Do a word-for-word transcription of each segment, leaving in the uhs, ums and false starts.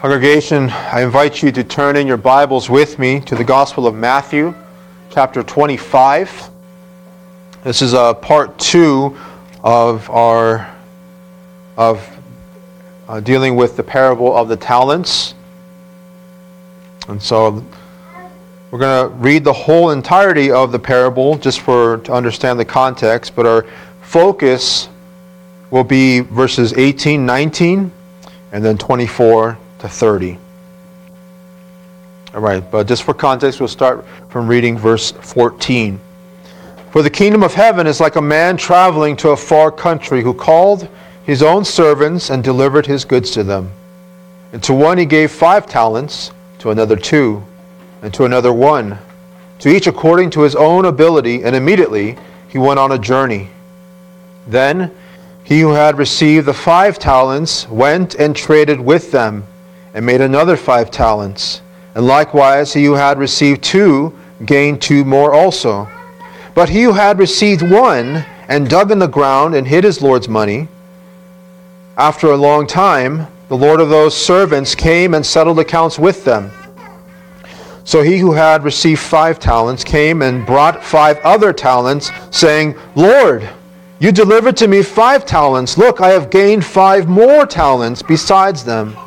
Congregation, I invite you to turn in your Bibles with me to the Gospel of Matthew, chapter twenty-five. This is a part two of our of uh, dealing with the parable of the talents. And so we're going to read the whole entirety of the parable just for to understand the context, but our focus will be verses eighteen, nineteen, and then twenty-four to thirty. All right, but just for context, we'll start from reading verse fourteen. For the kingdom of heaven is like a man traveling to a far country who called his own servants and delivered his goods to them. And to one he gave five talents, to another two, and to another one, to each according to his own ability, and immediately he went on a journey. Then he who had received the five talents went and traded with them, and made another five talents. And likewise he who had received two gained two more also. But he who had received one and dug in the ground and hid his Lord's money, after a long time the Lord of those servants came and settled accounts with them. So he who had received five talents came and brought five other talents, saying, Lord, you delivered to me five talents. Look, I have gained five more talents besides them.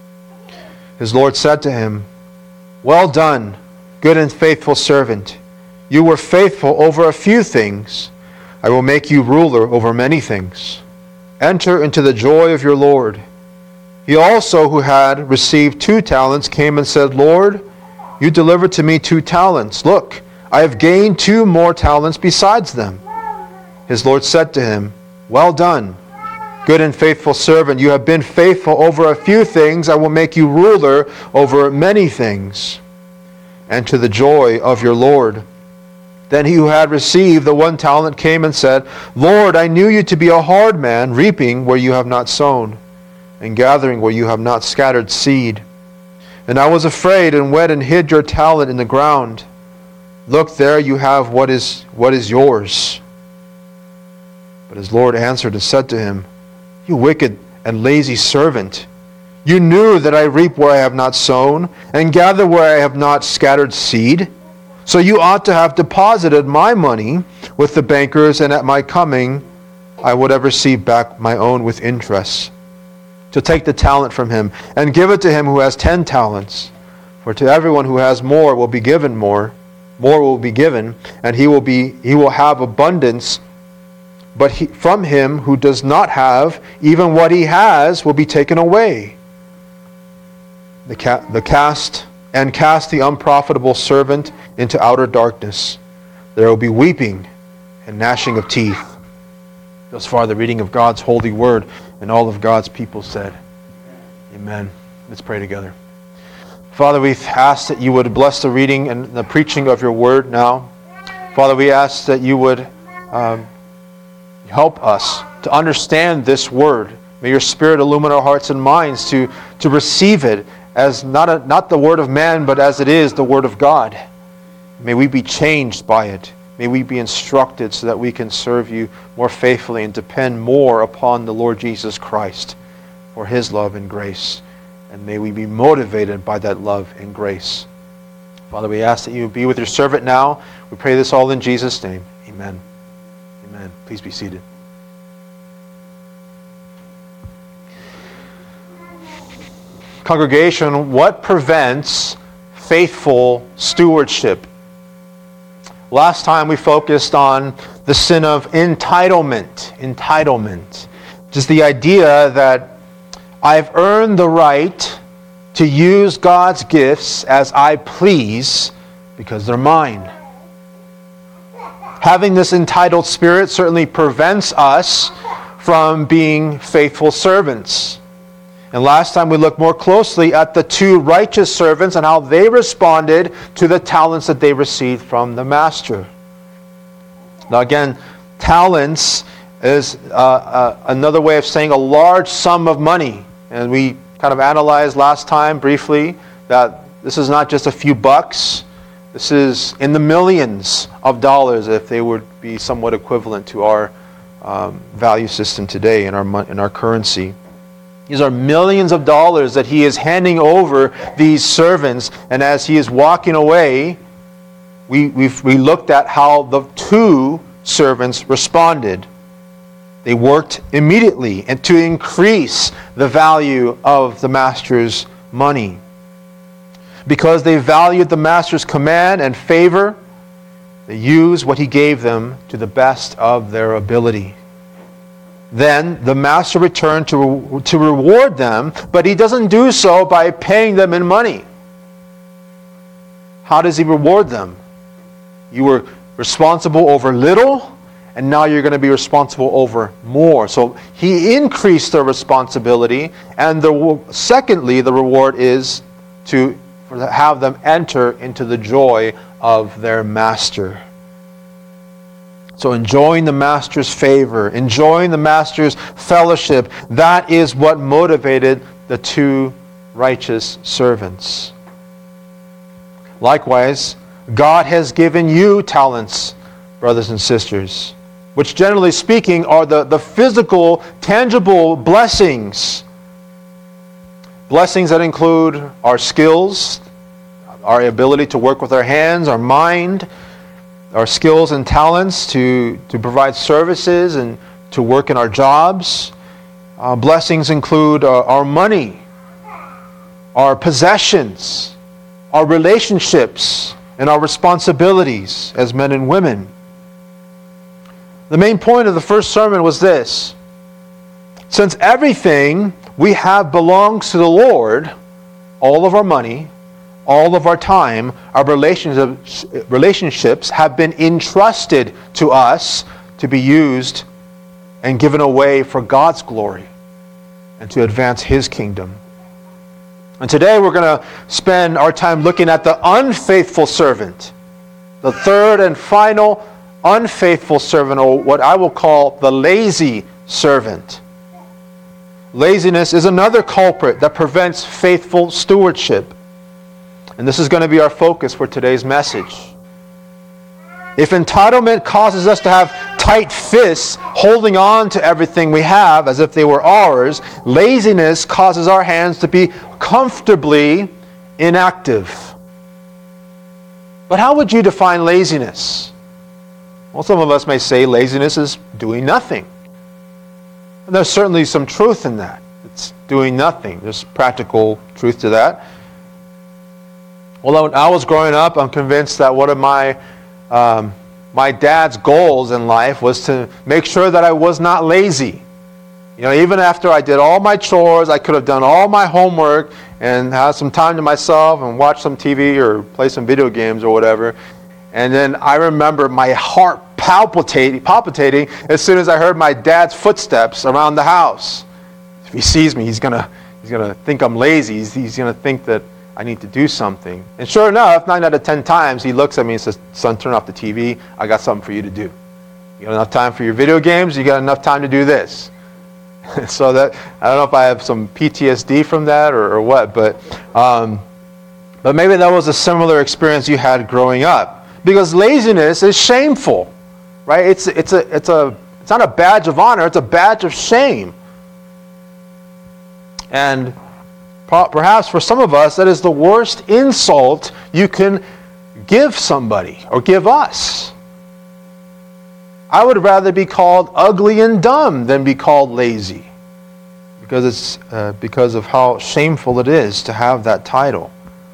His Lord said to him, Well done, good and faithful servant. You were faithful over a few things. I will make you ruler over many things. Enter into the joy of your Lord. He also, who had received two talents, came and said, Lord, you delivered to me two talents. Look, I have gained two more talents besides them. His Lord said to him, Well done, good and faithful servant. You have been faithful over a few things. I will make you ruler over many things. Enter the joy of your Lord. Then he who had received the one talent came and said, Lord, I knew you to be a hard man, reaping where you have not sown, and gathering where you have not scattered seed. And I was afraid and went and hid your talent in the ground. Look, there you have what is what is yours. But his Lord answered and said to him, You wicked and lazy servant, you knew that I reap where I have not sown, and gather where I have not scattered seed. So you ought to have deposited my money with the bankers, and at my coming I would have received back my own with interest. To take the talent from him, and give it to him who has ten talents. For to everyone who has more will be given more, more will be given, and he will be he will have abundance. But he, from him who does not have, even what he has will be taken away. The, ca- the cast and cast the unprofitable servant into outer darkness. There will be weeping and gnashing of teeth. Thus far the reading of God's holy word, and all of God's people said, Amen. Let's pray together. Father, we ask that you would bless the reading and the preaching of your word now. Father, we ask that you would um, help us to understand this word. May your Spirit illumine our hearts and minds to, to receive it as not, a, not the word of man, but as it is the word of God. May we be changed by it. May we be instructed so that we can serve you more faithfully and depend more upon the Lord Jesus Christ for his love and grace. And may we be motivated by that love and grace. Father, we ask that you be with your servant now. We pray this all in Jesus' name. Amen. Amen. Please be seated. Congregation, what prevents faithful stewardship? Last time we focused on the sin of entitlement. Entitlement. Just the idea that I've earned the right to use God's gifts as I please because they're mine. Having this entitled spirit certainly prevents us from being faithful servants. And last time we looked more closely at the two righteous servants and how they responded to the talents that they received from the master. Now again, talents is uh, uh, another way of saying a large sum of money. And we kind of analyzed last time briefly that this is not just a few bucks. This is in the millions of dollars if they would be somewhat equivalent to our um, value system today in our in our currency. These are millions of dollars that he is handing over these servants. And as he is walking away, we we've, we looked at how the two servants responded. They worked immediately and to increase the value of the master's money. Because they valued the master's command and favor, they used what he gave them to the best of their ability. Then the master returned to, to reward them, but he doesn't do so by paying them in money. How does he reward them? You were responsible over little, and now you're going to be responsible over more. So he increased their responsibility, and the, secondly, the reward is to have them enter into the joy of their master. So enjoying the master's favor, enjoying the master's fellowship, that is what motivated the two righteous servants. Likewise, God has given you talents, brothers and sisters, which generally speaking are the, the physical, tangible blessings. Blessings that include our skills, our ability to work with our hands, our mind, our skills and talents to, to provide services and to work in our jobs. Uh, blessings include uh, our money, our possessions, our relationships, and our responsibilities as men and women. The main point of the first sermon was this: since everything we have belongs to the Lord, all of our money, all of our time, our relationships, relationships have been entrusted to us to be used and given away for God's glory and to advance His kingdom. And today we're going to spend our time looking at the unfaithful servant, the third and final unfaithful servant, or what I will call the lazy servant. Laziness is another culprit that prevents faithful stewardship. And this is going to be our focus for today's message. If entitlement causes us to have tight fists holding on to everything we have as if they were ours, laziness causes our hands to be comfortably inactive. But how would you define laziness? Well, some of us may say laziness is doing nothing. And there's certainly some truth in that. It's doing nothing. There's practical truth to that. Well, when I was growing up, I'm convinced that one of my um, my dad's goals in life was to make sure that I was not lazy. You know, even after I did all my chores, I could have done all my homework and had some time to myself and watch some T V or play some video games or whatever. And then I remember my heart palpitating, palpitating as soon as I heard my dad's footsteps around the house. If he sees me, he's gonna he's gonna think I'm lazy. He's, he's gonna think that I need to do something. And sure enough, nine out of ten times, he looks at me and says, "Son, turn off the T V. I got something for you to do. You got enough time for your video games? You got enough time to do this." So that, I don't know if I have some P T S D from that or, or what, but um, but maybe that was a similar experience you had growing up. Because laziness is shameful, right? It's it's a it's a it's not a badge of honor. It's a badge of shame. And perhaps for some of us, that is the worst insult you can give somebody or give us. I would rather be called ugly and dumb than be called lazy, because it's uh, because of how shameful it is to have that title.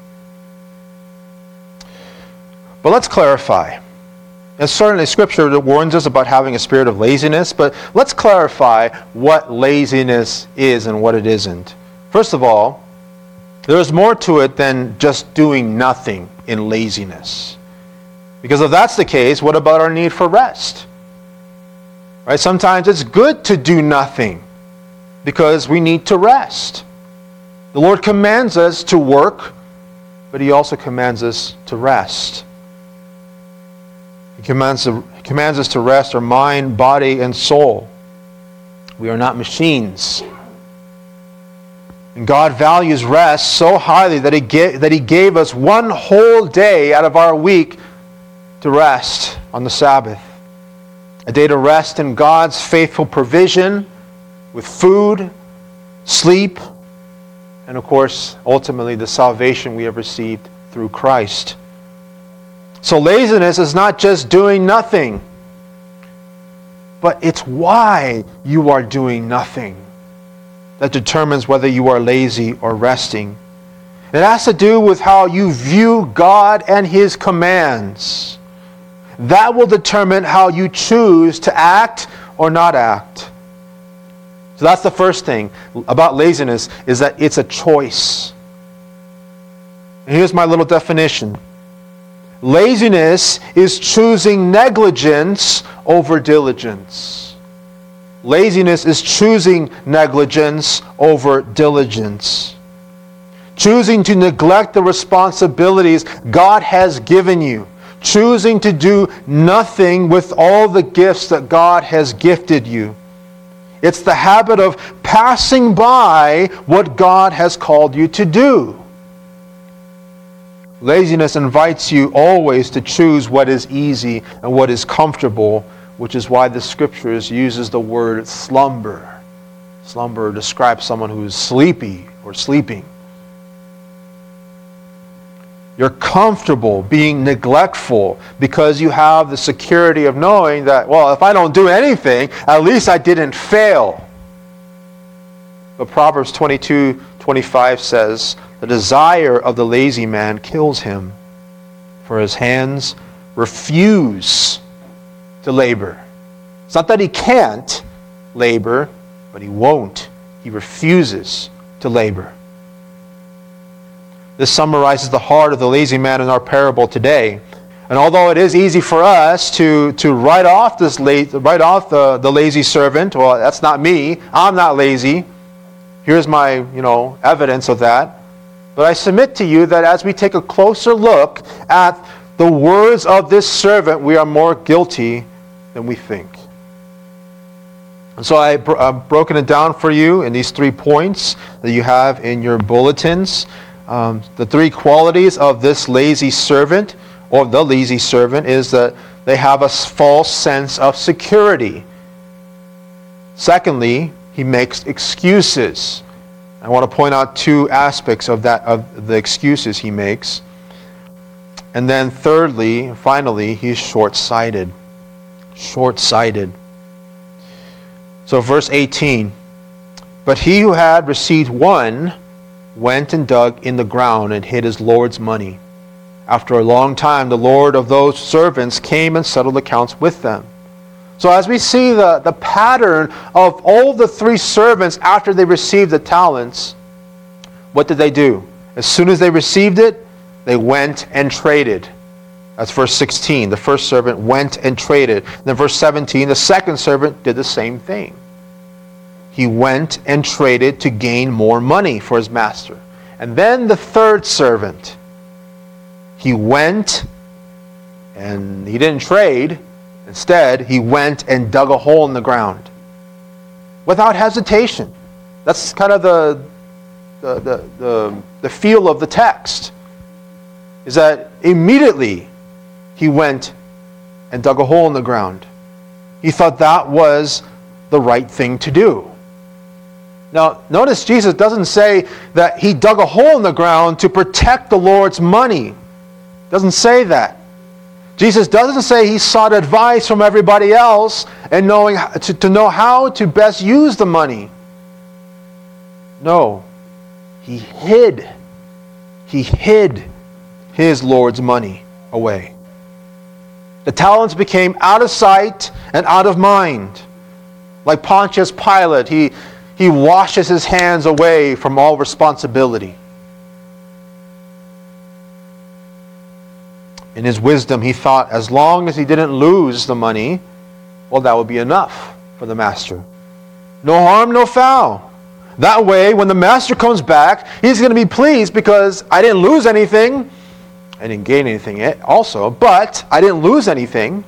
But let's clarify. And certainly Scripture warns us about having a spirit of laziness, but let's clarify what laziness is and what it isn't. First of all, there's more to it than just doing nothing in laziness. Because if that's the case, what about our need for rest? Right? Sometimes it's good to do nothing because we need to rest. The Lord commands us to work, but He also commands us to rest. He commands, he commands us to rest our mind, body, and soul. We are not machines. And God values rest so highly that He gave, that He gave us one whole day out of our week to rest on the Sabbath. A day to rest in God's faithful provision with food, sleep, and of course, ultimately, the salvation we have received through Christ. So laziness is not just doing nothing, but it's why you are doing nothing that determines whether you are lazy or resting. It has to do with how you view God and His commands. That will determine how you choose to act or not act. So that's the first thing about laziness, is that it's a choice. And here's my little definition. Laziness is choosing negligence over diligence. Laziness is choosing negligence over diligence. Choosing to neglect the responsibilities God has given you. Choosing to do nothing with all the gifts that God has gifted you. It's the habit of passing by what God has called you to do. Laziness invites you always to choose what is easy and what is comfortable, which is why the Scriptures uses the word slumber. Slumber describes someone who is sleepy or sleeping. You're comfortable being neglectful because you have the security of knowing that, well, if I don't do anything, at least I didn't fail. But Proverbs twenty-two twenty-five says, the desire of the lazy man kills him, for his hands refuse to labor. It's not that he can't labor, but he won't. He refuses to labor. This summarizes the heart of the lazy man in our parable today. And although it is easy for us to, to write off this la- write off the, the lazy servant, well, that's not me. I'm not lazy. Here's my, you know, evidence of that. But I submit to you that as we take a closer look at the words of this servant, we are more guilty than we think. And so I've broken it down for you in these three points that you have in your bulletins. Um, the three qualities of this lazy servant, or the lazy servant, is that they have a false sense of security. Secondly, he makes excuses. I want to point out two aspects of that, of the excuses he makes. And then thirdly, finally, he's short-sighted. Short-sighted. So verse eighteen, but he who had received one went and dug in the ground and hid his Lord's money. After a long time, the Lord of those servants came and settled accounts with them. So as we see the, the pattern of all the three servants after they received the talents, what did they do? As soon as they received it, they went and traded. That's verse sixteen. The first servant went and traded. And then verse seventeen, the second servant did the same thing. He went and traded to gain more money for his master. And then the third servant, he went and he didn't trade. Instead, he went and dug a hole in the ground without hesitation. That's kind of the, the, the, the, the feel of the text, is that immediately he went and dug a hole in the ground. He thought that was the right thing to do. Now, notice Jesus doesn't say that he dug a hole in the ground to protect the Lord's money. It doesn't say that. Jesus doesn't say he sought advice from everybody else and knowing to, to know how to best use the money. No. He hid. He hid his Lord's money away. The talents became out of sight and out of mind. Like Pontius Pilate, he, he washes his hands away from all responsibility. In his wisdom, he thought as long as he didn't lose the money, well, that would be enough for the master. No harm, no foul. That way, when the master comes back, he's going to be pleased because I didn't lose anything. I didn't gain anything also, but I didn't lose anything.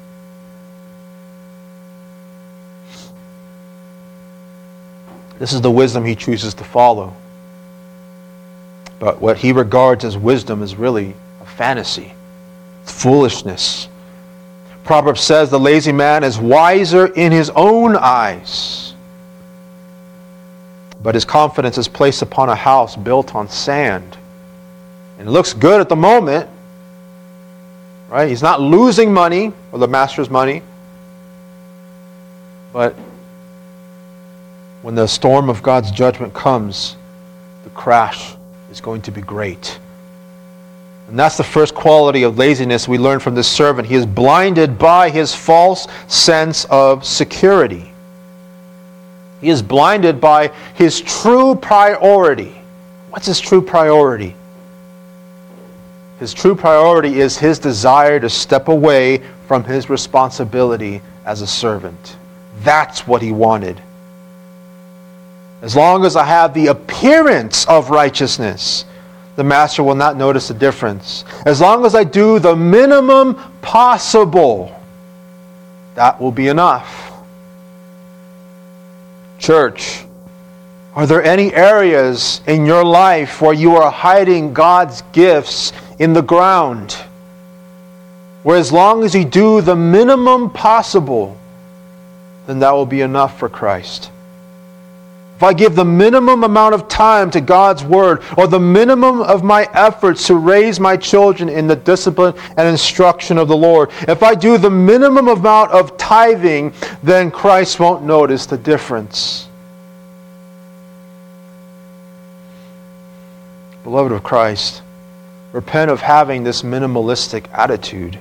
This is the wisdom he chooses to follow. But what he regards as wisdom is really a fantasy. Foolishness. Proverbs says the lazy man is wiser in his own eyes. but his confidence is placed upon a house built on sand. And it looks good at the moment, right? He's not losing money, or the master's money. But when the storm of God's judgment comes, the crash is going to be great. And that's the first quality of laziness we learn from this servant. He is blinded by his false sense of security. He is blinded by his true priority. What's his true priority? His true priority is his desire to step away from his responsibility as a servant. That's what he wanted. As long as I have the appearance of righteousness, the master will not notice the difference. As long as I do the minimum possible, that will be enough. Church, are there any areas in your life where you are hiding God's gifts in the ground? Where as long as you do the minimum possible, then that will be enough for Christ. If I give the minimum amount of time to God's Word, or the minimum of my efforts to raise my children in the discipline and instruction of the Lord, if I do the minimum amount of tithing, then Christ won't notice the difference. Beloved of Christ, repent of having this minimalistic attitude.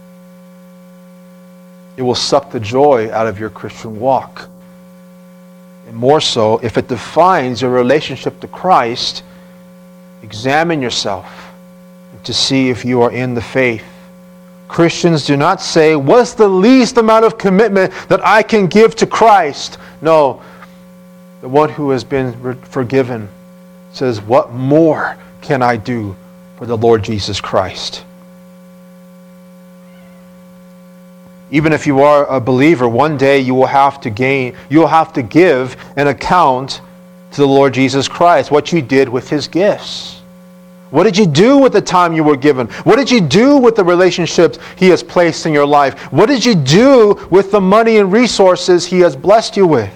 It will suck the joy out of your Christian walk. And more so, if it defines your relationship to Christ, examine yourself to see if you are in the faith. Christians do not say, what's the least amount of commitment that I can give to Christ? No, the one who has been forgiven says, what more can I do for the Lord Jesus Christ? Even if you are a believer, one day you will have to gain, you will have to give an account to the Lord Jesus Christ, what you did with His gifts. What did you do with the time you were given? What did you do with the relationships He has placed in your life? What did you do with the money and resources He has blessed you with?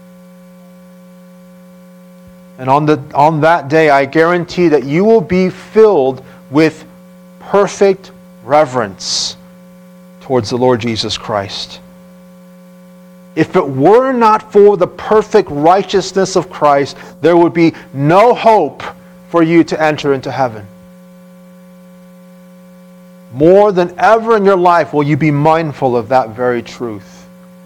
And on the on that day, I guarantee that you will be filled with perfect reverence towards the Lord Jesus Christ. If it were not for the perfect righteousness of Christ, there would be no hope for you to enter into heaven. More than ever in your life will you be mindful of that very truth.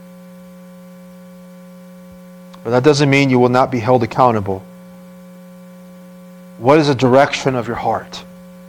But that doesn't mean you will not be held accountable. What is the direction of your heart?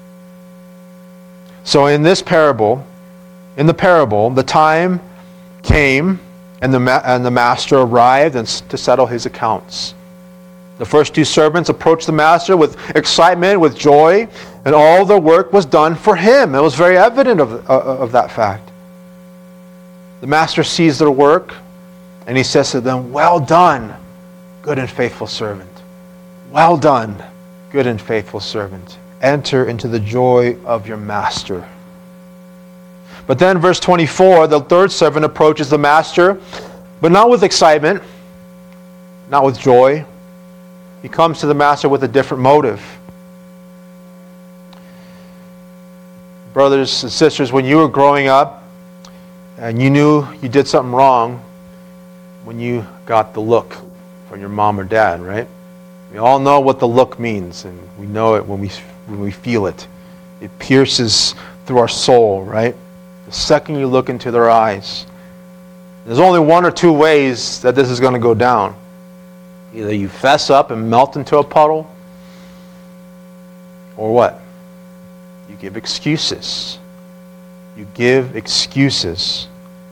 So in this parable, in the parable, the time came and the ma- and the master arrived and s- to settle his accounts. The first two servants approached the master with excitement, with joy, and all their work was done for him. It was very evident of, uh, of that fact. The master sees their work and he says to them, well done, good and faithful servant. Well done, good and faithful servant. Enter into the joy of your master. But then verse twenty-four, the third servant approaches the master, but not with excitement, not with joy. He comes to the master with a different motive. Brothers and sisters, when you were growing up and you knew you did something wrong, when you got the look from your mom or dad, right? We all know what the look means, and we know it when we when we feel it. It pierces through our soul, right? The second you look into their eyes. There's only one or two ways that this is going to go down. Either you fess up and melt into a puddle, or what? You give excuses. You give excuses.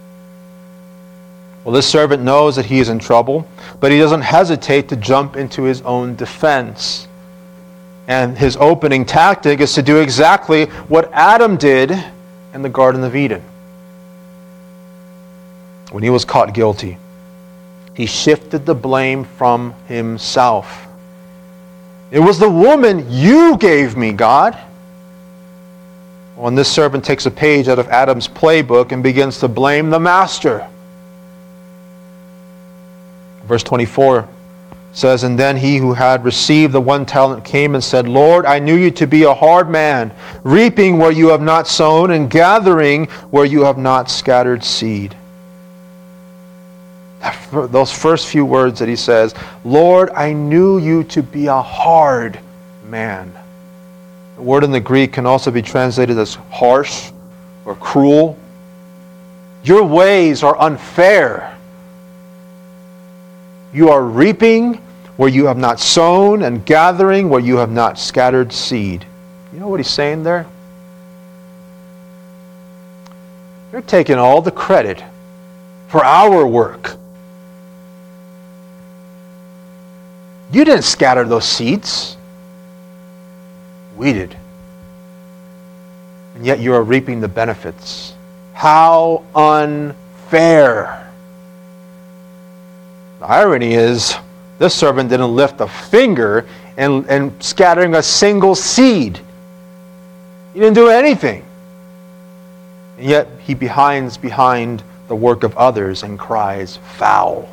Well, this servant knows that he is in trouble, but he doesn't hesitate to jump into his own defense. And his opening tactic is to do exactly what Adam did in the Garden of Eden. When he was caught guilty, he shifted the blame from himself. It was the woman you gave me, God. When this servant takes a page out of Adam's playbook and begins to blame the master. Verse twenty-four, It says, and then he who had received the one talent came and said, Lord, I knew you to be a hard man, reaping where you have not sown and gathering where you have not scattered seed. Those first few words that he says, Lord, I knew you to be a hard man. The word in the Greek can also be translated as harsh or cruel. Your ways are unfair. You are reaping where you have not sown and gathering where you have not scattered seed. You know what he's saying there? You're taking all the credit for our work. You didn't scatter those seeds. We did. And yet you are reaping the benefits. How unfair. The irony is, this servant didn't lift a finger in, in scattering a single seed. He didn't do anything. And yet he behinds behind the work of others and cries, foul.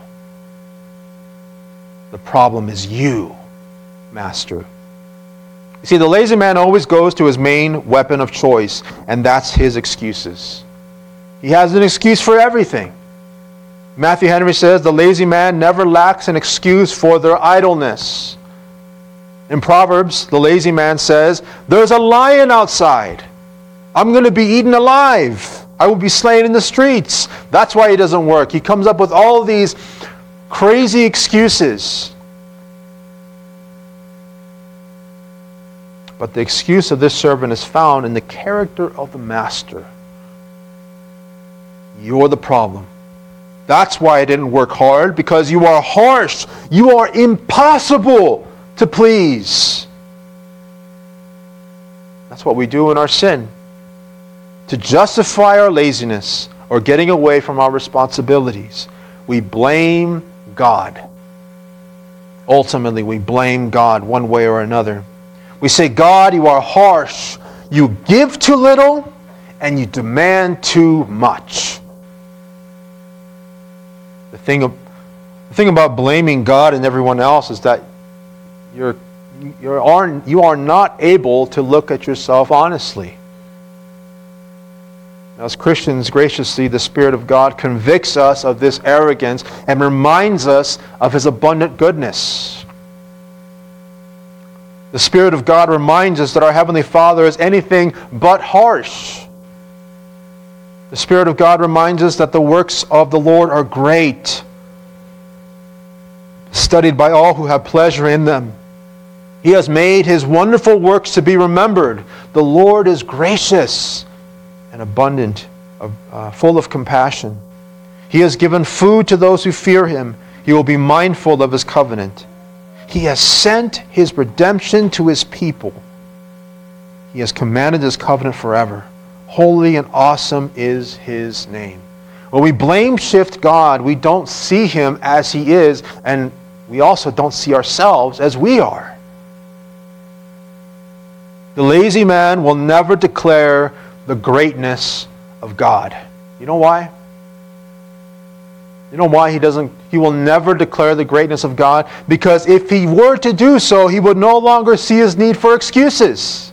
The problem is you, Master. You see, the lazy man always goes to his main weapon of choice, and that's his excuses. He has an excuse for everything. Matthew Henry says, the lazy man never lacks an excuse for their idleness. In Proverbs, the lazy man says, there's a lion outside. I'm going to be eaten alive. I will be slain in the streets. That's why he doesn't work. He comes up with all these crazy excuses. But the excuse of this servant is found in the character of the master. You're the problem. That's why I didn't work hard, because you are harsh. You are impossible to please. That's what we do in our sin. To justify our laziness or getting away from our responsibilities, we blame God. Ultimately, we blame God one way or another. We say, God, you are harsh. You give too little and you demand too much. The thing, of, the thing about blaming God and everyone else is that you're, you're, are, you are not able to look at yourself honestly. As Christians, graciously, the Spirit of God convicts us of this arrogance and reminds us of His abundant goodness. The Spirit of God reminds us that our Heavenly Father is anything but harsh. The Spirit of God reminds us that the works of the Lord are great, studied by all who have pleasure in them. He has made His wonderful works to be remembered. The Lord is gracious and abundant, uh, full of compassion. He has given food to those who fear Him. He will be mindful of His covenant. He has sent His redemption to His people. He has commanded His covenant forever. Holy and awesome is His name. When we blame shift God, we don't see Him as He is, and we also don't see ourselves as we are. The lazy man will never declare the greatness of God. You know why? You know why he doesn't? He will never declare the greatness of God? Because if he were to do so, he would no longer see his need for excuses.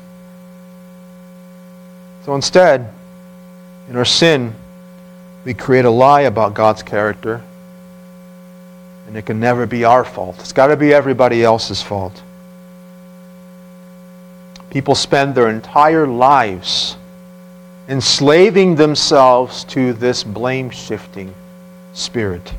So instead, in our sin, we create a lie about God's character, and it can never be our fault. It's got to be everybody else's fault. People spend their entire lives enslaving themselves to this blame-shifting spirit.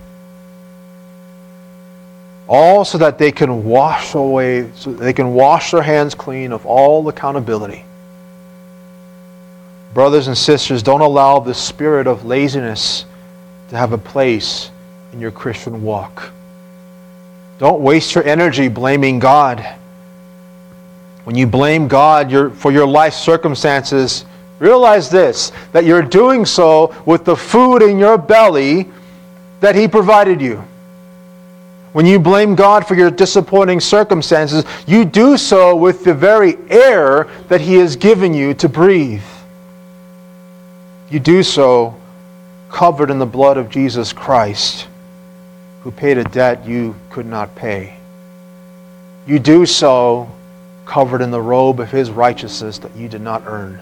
All so that they can wash away, so they can wash their hands clean of all accountability. Brothers and sisters, don't allow the spirit of laziness to have a place in your Christian walk. Don't waste your energy blaming God. When you blame God your, for your life circumstances, realize this, that you're doing so with the food in your belly that He provided you. When you blame God for your disappointing circumstances, you do so with the very air that He has given you to breathe. You do so covered in the blood of Jesus Christ, who paid a debt you could not pay. you do so covered in the robe of His righteousness that you did not earn.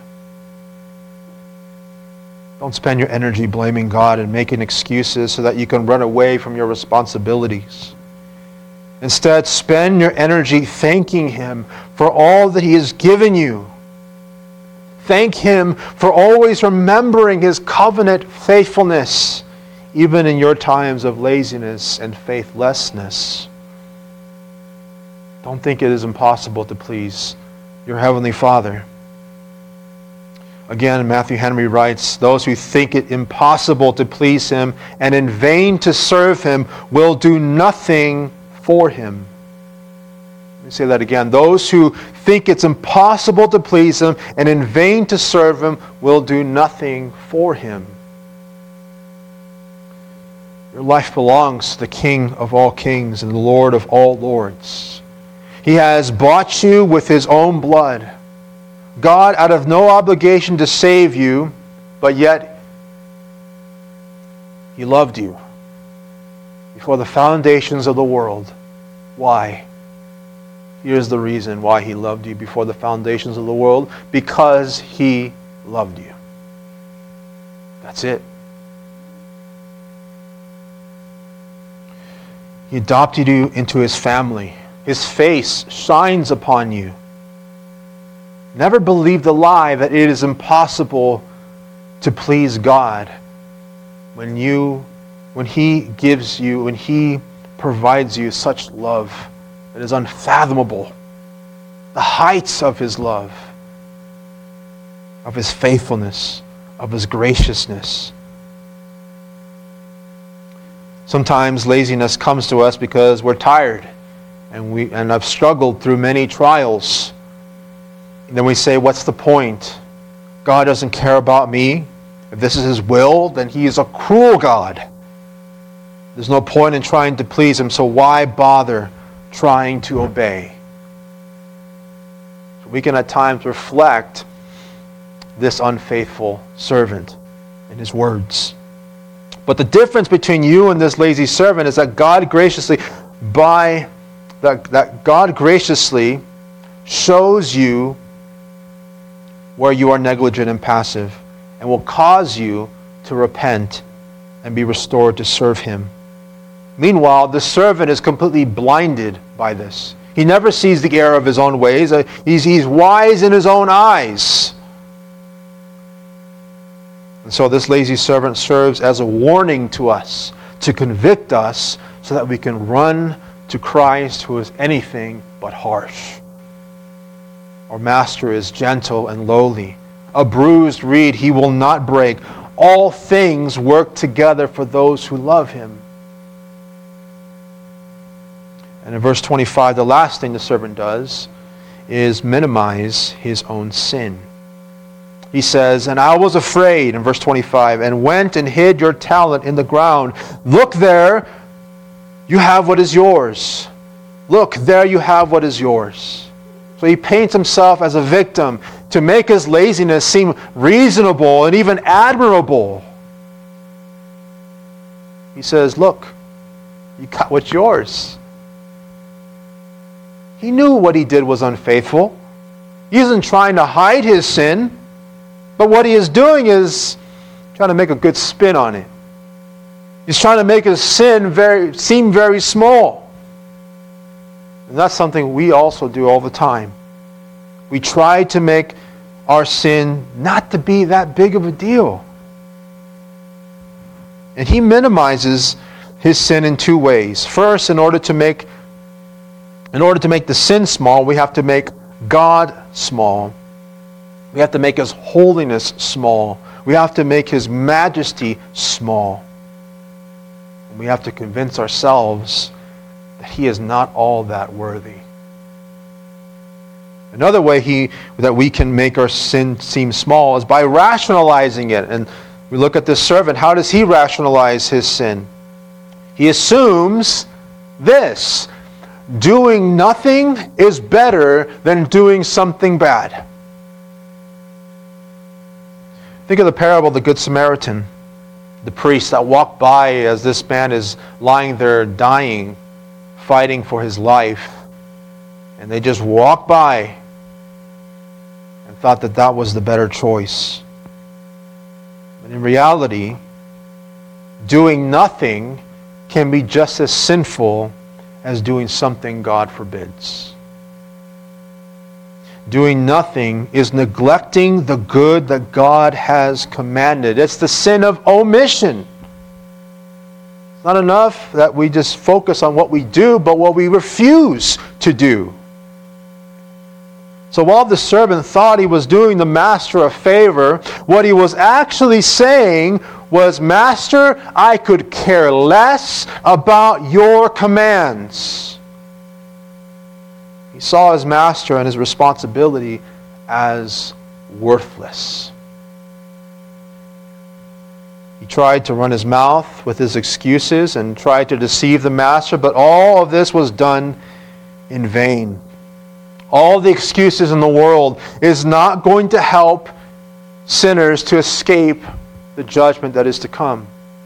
Don't spend your energy blaming God and making excuses so that you can run away from your responsibilities. Instead, spend your energy thanking Him for all that He has given you. Thank Him for always remembering His covenant faithfulness, even in your times of laziness and faithlessness. Don't think it is impossible to please your Heavenly Father. Again, Matthew Henry writes, those who think it impossible to please Him and in vain to serve Him will do nothing for Him. Let me say that again. Those who think it's impossible to please Him and in vain to serve Him will do nothing for Him. Your life belongs to the King of all kings and the Lord of all lords. He has bought you with His own blood. God, out of no obligation to save you, but yet He loved you before the foundations of the world. Why? Here's the reason why He loved you before the foundations of the world. Because He loved you. That's it. He adopted you into His family. His face shines upon you. Never believe the lie that it is impossible to please God when you, when He gives you, when He provides you such love that is unfathomable. The heights of His love, of His faithfulness, of His graciousness. Sometimes laziness comes to us because we're tired and we and I've struggled through many trials. And then we say, what's the point? God doesn't care about me. If this is His will, then He is a cruel God. There's no point in trying to please Him, so why bother trying to obey? So we can at times reflect this unfaithful servant in his words. But the difference between you and this lazy servant is that God graciously, by that, that God graciously shows you where you are negligent and passive, and will cause you to repent and be restored to serve Him. Meanwhile, the servant is completely blinded by this. He never sees the error of his own ways. He's, he's wise in his own eyes. And so this lazy servant serves as a warning to us, to convict us, so that we can run to Christ, who is anything but harsh. Our Master is gentle and lowly. A bruised reed He will not break. All things work together for those who love Him. And in verse twenty-five, the last thing the servant does is minimize his own sin. He says, and I was afraid, in verse twenty-five, and went and hid your talent in the ground. Look there, you have what is yours. Look, there you have what is yours. So he paints himself as a victim to make his laziness seem reasonable and even admirable. He says, look, you got what's yours. He knew what he did was unfaithful. He isn't trying to hide his sin, but what he is doing is trying to make a good spin on it. He's trying to make his sin very seem very small. And that's something we also do all the time. We try to make our sin not to be that big of a deal. And he minimizes his sin in two ways. First, in order to make in order to make the sin small, we have to make God small. We have to make His holiness small. We have to make His majesty small. And we have to convince ourselves that He is not all that worthy. Another way he, that we can make our sin seem small is by rationalizing it. And we look at this servant. How does he rationalize his sin? He assumes this: doing nothing is better than doing something bad. Think of the parable of the Good Samaritan, the priest that walked by as this man is lying there dying, fighting for his life. And they just walked by and thought that that was the better choice. But in reality, doing nothing can be just as sinful as doing something God forbids. Doing nothing is neglecting the good that God has commanded. It's the sin of omission. It's not enough that we just focus on what we do, but what we refuse to do. So while the servant thought he was doing the master a favor, what he was actually saying was, Master, I could care less about your commands. He saw his master and his responsibility as worthless. He tried to run his mouth with his excuses and tried to deceive the master, but all of this was done in vain. All the excuses in the world is not going to help sinners to escape the judgment that is to come.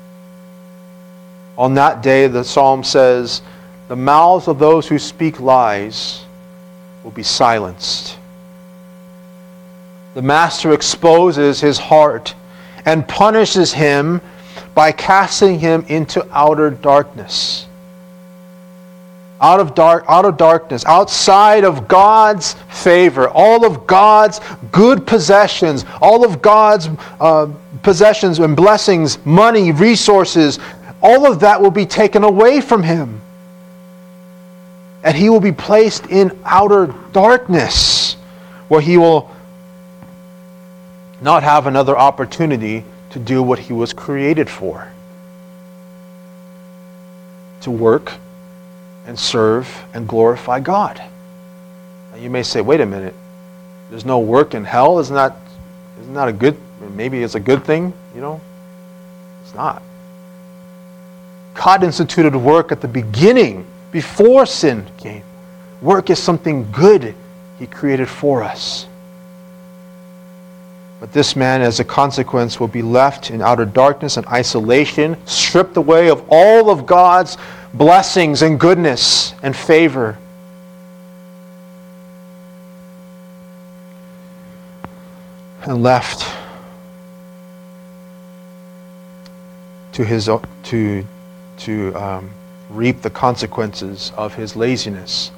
On that day, the psalm says, the mouths of those who speak lies will be silenced. The master exposes his heart and punishes him by casting him into outer darkness. Out of dark, out of darkness, outside of God's favor, all of God's good possessions, all of God's uh, possessions and blessings, money, resources, all of that will be taken away from him. And he will be placed in outer darkness, where he will not have another opportunity to do what he was created for. To work and serve and glorify God. Now you may say, wait a minute, there's no work in hell? Isn't that, isn't that a good, maybe it's a good thing? You know, it's not. God instituted work at the beginning, before sin came. Work is something good He created for us. But this man, as a consequence, will be left in outer darkness and isolation, stripped away of all of God's blessings and goodness and favor. And left to his to to um, reap the consequences of his laziness.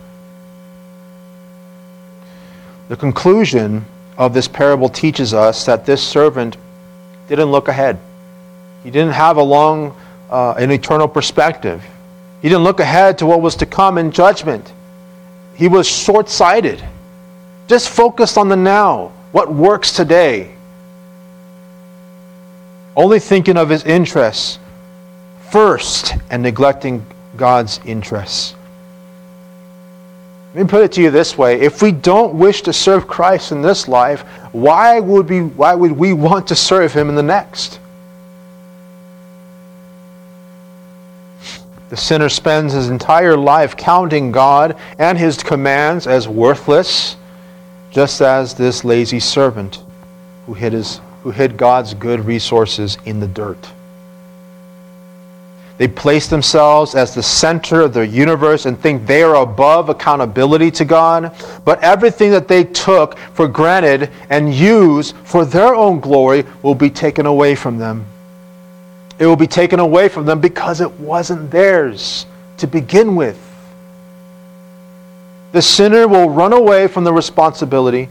The conclusion of this parable teaches us that this servant didn't look ahead. He didn't have a long, uh, an eternal perspective. He didn't look ahead to what was to come in judgment. He was short-sighted, just focused on the now, what works today. Only thinking of his interests first and neglecting God's interests. Let me put it to you this way. If we don't wish to serve Christ in this life, why would we, why would we want to serve Him in the next? The sinner spends his entire life counting God and His commands as worthless, just as this lazy servant who hid, his, who hid God's good resources in the dirt. They place themselves as the center of the universe and think they are above accountability to God. But everything that they took for granted and used for their own glory will be taken away from them. It will be taken away from them because it wasn't theirs to begin with. The sinner will run away from the responsibility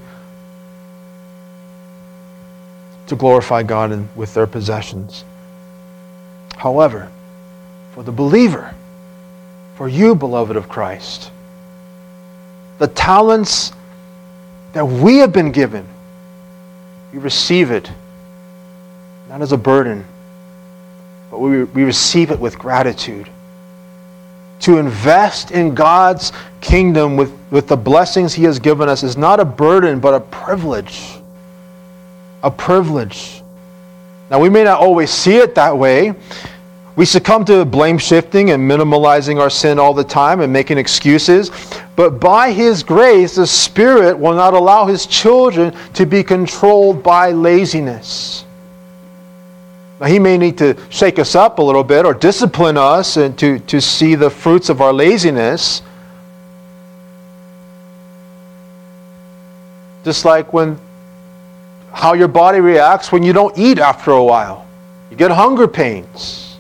to glorify God in, with their possessions. However, for the believer, for you, beloved of Christ, the talents that we have been given, we receive it not as a burden, but we, we receive it with gratitude. To invest in God's kingdom with, with the blessings He has given us is not a burden, but a privilege. A privilege. Now, we may not always see it that way. We succumb to blame shifting and minimalizing our sin all the time and making excuses. But by His grace, the Spirit will not allow His children to be controlled by laziness. Now, He may need to shake us up a little bit or discipline us and to, to see the fruits of our laziness. Just like when how your body reacts when you don't eat after a while. You get hunger pains.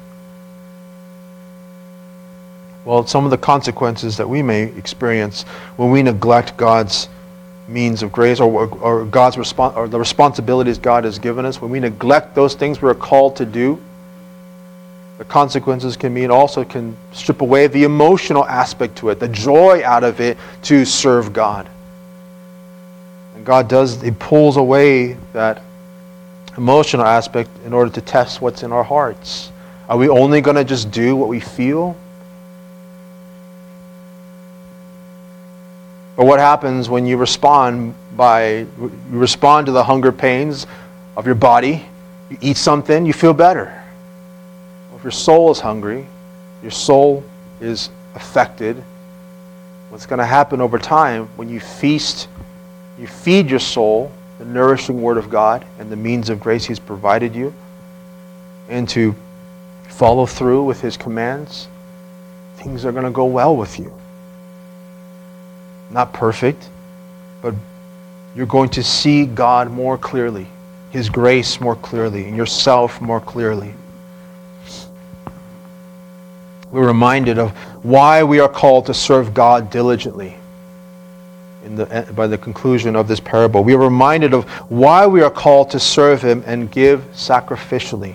Well, some of the consequences that we may experience when we neglect God's means of grace, or, or God's respons- or the responsibilities God has given us, when we neglect those things we're called to do, the consequences can mean also can strip away the emotional aspect to it, the joy out of it to serve God. And God does, He pulls away that emotional aspect in order to test what's in our hearts. Are we only going to just do what we feel? Or what happens when you respond by, you respond to the hunger pains of your body, you eat something, you feel better. If your soul is hungry, your soul is affected, what's going to happen over time when you feast, you feed your soul the nourishing Word of God and the means of grace He's provided you, and to follow through with His commands, things are going to go well with you. Not perfect, but you're going to see God more clearly, His grace more clearly, and yourself more clearly. We're reminded of why we are called to serve God diligently in the, by the conclusion of this parable. We are reminded of why we are called to serve Him and give sacrificially.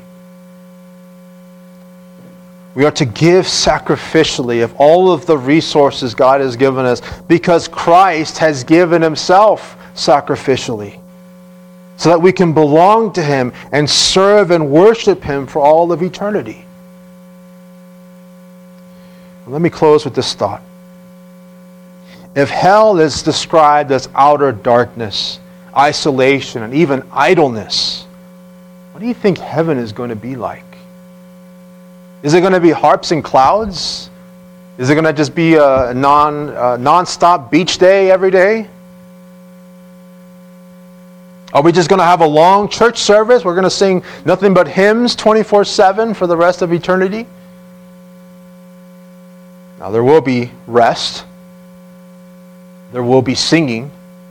We are to give sacrificially of all of the resources God has given us because Christ has given Himself sacrificially, so that we can belong to Him and serve and worship Him for all of eternity. Let me close with this thought. If hell is described as outer darkness, isolation, and even idleness, what do you think heaven is going to be like? Is it going to be harps and clouds? Is it going to just be a non, uh, non-stop beach day every day? Are we just going to have a long church service? We're going to sing nothing but hymns twenty-four seven for the rest of eternity? Now there will be rest. There will be singing.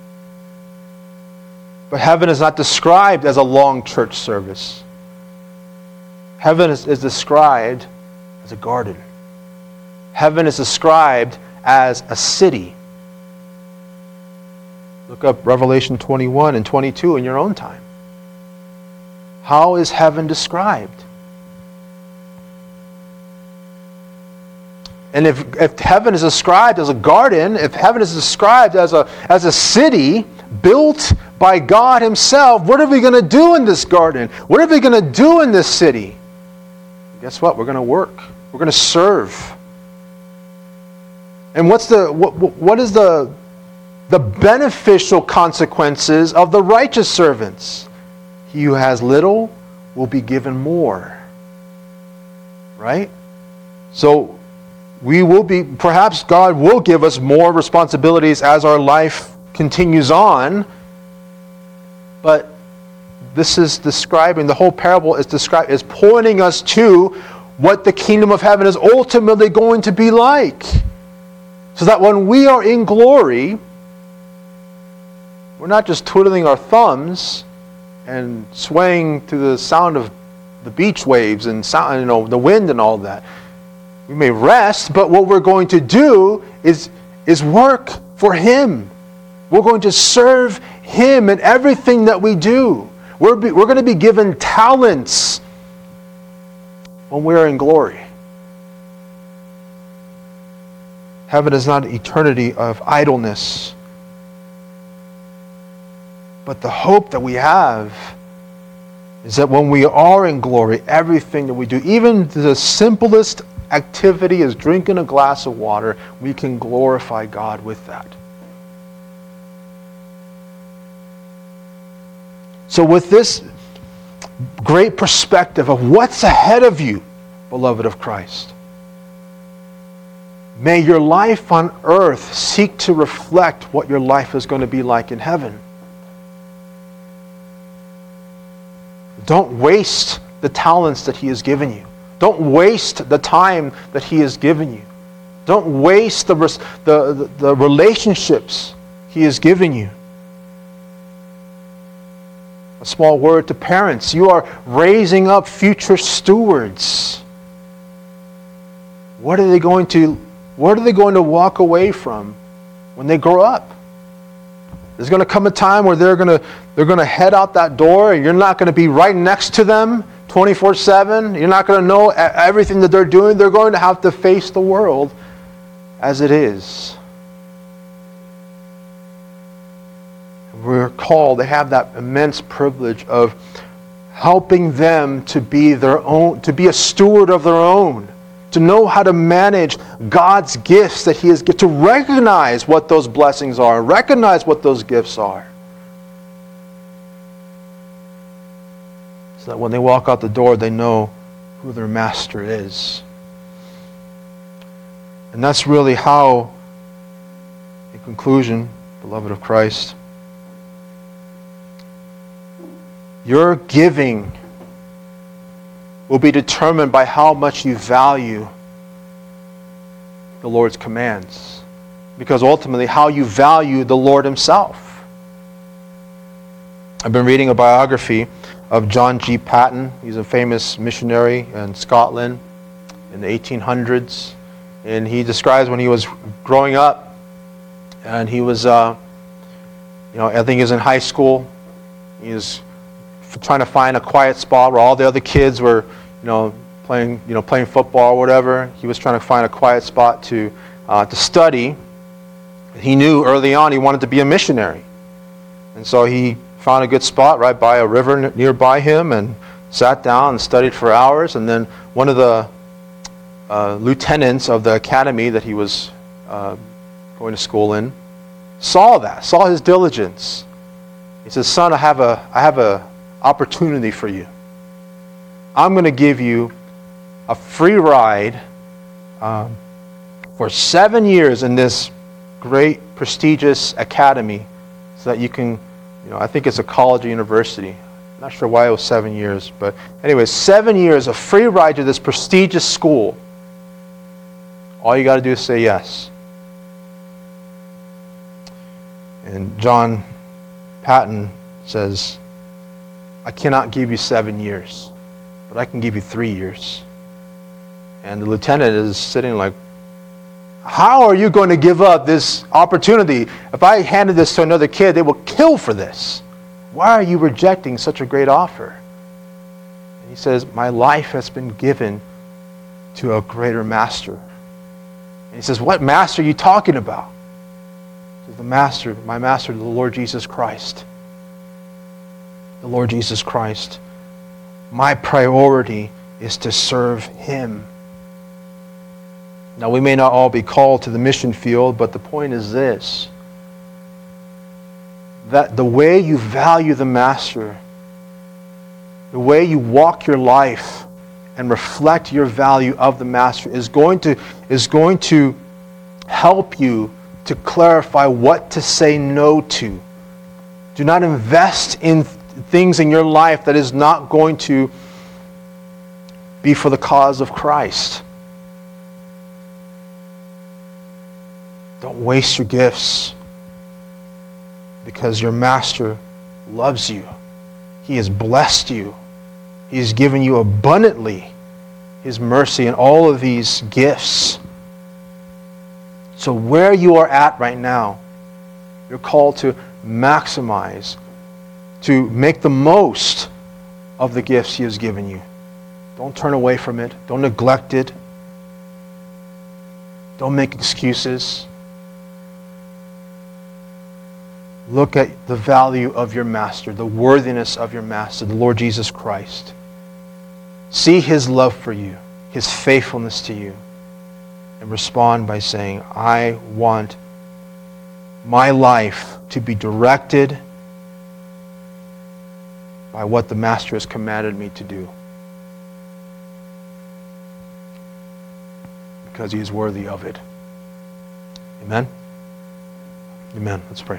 But heaven is not described as a long church service. Heaven is, is described as a garden. Heaven is described as a city. Look up Revelation twenty-one and twenty-two in your own time. How is heaven described? And if, if heaven is described as a garden, if heaven is described as a, as a city built by God Himself, what are we going to do in this garden? What are we going to do in this city? Guess what? We're going to work. We're going to serve. And what's the what, what is the the beneficial consequences of the righteous servants? He who has little will be given more. Right? So we will be, perhaps God will give us more responsibilities as our life continues on, but this is describing, the whole parable is describing, is pointing us to what the kingdom of heaven is ultimately going to be like. So that when we are in glory, we're not just twiddling our thumbs and swaying to the sound of the beach waves and sound, you know, the wind and all that. We may rest, but what we're going to do is, is work for Him. We're going to serve Him in everything that we do. We're, be, we're going to be given talents when we're in glory. Heaven is not an eternity of idleness, but the hope that we have is that when we are in glory, everything that we do, even the simplest activity as drinking a glass of water, we can glorify God with that. So with this great perspective of what's ahead of you, beloved of Christ, may your life on earth seek to reflect what your life is going to be like in heaven. Don't waste the talents that He has given you. Don't waste the time that He has given you. Don't waste the, the, the relationships He has given you. A small word to parents. You are raising up future stewards. What are they going to, what are they going to walk away from when they grow up? There's going to come a time where they're going to they're going to head out that door, and you're not going to be right next to them twenty-four seven. You're not going to know everything that they're doing. They're going to have to face the world as it is. We're called to have that immense privilege of helping them to be their own, to be a steward of their own, to know how to manage God's gifts that He has given, to recognize what those blessings are, recognize what those gifts are. So that when they walk out the door, they know who their master is. And that's really how, in conclusion, beloved of Christ, your giving will be determined by how much you value the Lord's commands. Because ultimately, how you value the Lord Himself. I've been reading a biography of John G. Paton. He's a famous missionary in Scotland in the eighteen hundreds. And he describes when he was growing up, and he was, uh, you know, I think he was in high school. He was trying to find a quiet spot where all the other kids were, you know, playing, you know, playing football or whatever. He was trying to find a quiet spot to uh, to study. He knew early on he wanted to be a missionary, and so he found a good spot right by a river n- nearby him and sat down and studied for hours. And then one of the uh, lieutenants of the academy that he was uh, going to school in saw that, saw his diligence. He says, "Son, I have a, I have a opportunity for you. I'm going to give you a free ride um, for seven years in this great, prestigious academy, so that you can, you know, I think it's a college or university. I'm not sure why it was seven years, but anyway, seven years of free ride to this prestigious school. All you got to do is say yes." And John Paton says, "I cannot give you seven years, but I can give you three years. And the lieutenant is sitting like, "How are you going to give up this opportunity? If I handed this to another kid, they will kill for this. Why are you rejecting such a great offer?" And he says, "My life has been given to a greater master." And he says, "What master are you talking about?" He says, "The master, my master, the Lord Jesus Christ. The Lord Jesus Christ. My priority is to serve Him." Now, we may not all be called to the mission field, but the point is this: that the way you value the Master, the way you walk your life and reflect your value of the Master is going to, is going to help you to clarify what to say no to. Do not invest in things in your life that is not going to be for the cause of Christ. Don't waste your gifts, because your Master loves you. He has blessed you. He has given you abundantly His mercy and all of these gifts. So where you are at right now, you're called to maximize, to make the most of the gifts He has given you. Don't turn away from it. Don't neglect it. Don't make excuses. Look at the value of your Master, the worthiness of your Master, the Lord Jesus Christ. See His love for you, His faithfulness to you, and respond by saying, "I want my life to be directed by what the Master has commanded me to do, because He is worthy of it." Amen? Amen. Let's pray.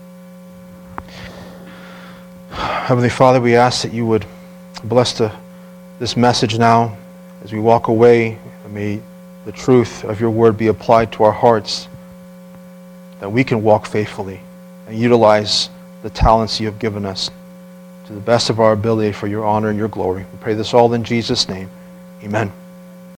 Heavenly Father, we ask that You would bless the, this message now as we walk away. May the truth of Your word be applied to our hearts, that we can walk faithfully and utilize the talents You have given us to the best of our ability for your honor and your glory. We pray this all in Jesus' name. Amen.